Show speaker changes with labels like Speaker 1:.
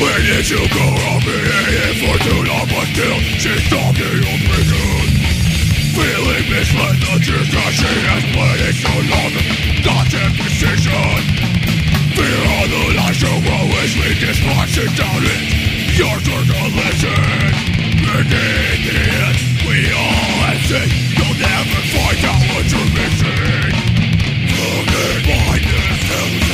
Speaker 1: Did you go on being for too long, but still she's talking on prison? Feeling misled that your she has played so long, not in precision. Fear all the lies you always read, dismissing down it. Your turn to listen. And in the end, we all have seen you'll never find out what you're missing. Looking blindness,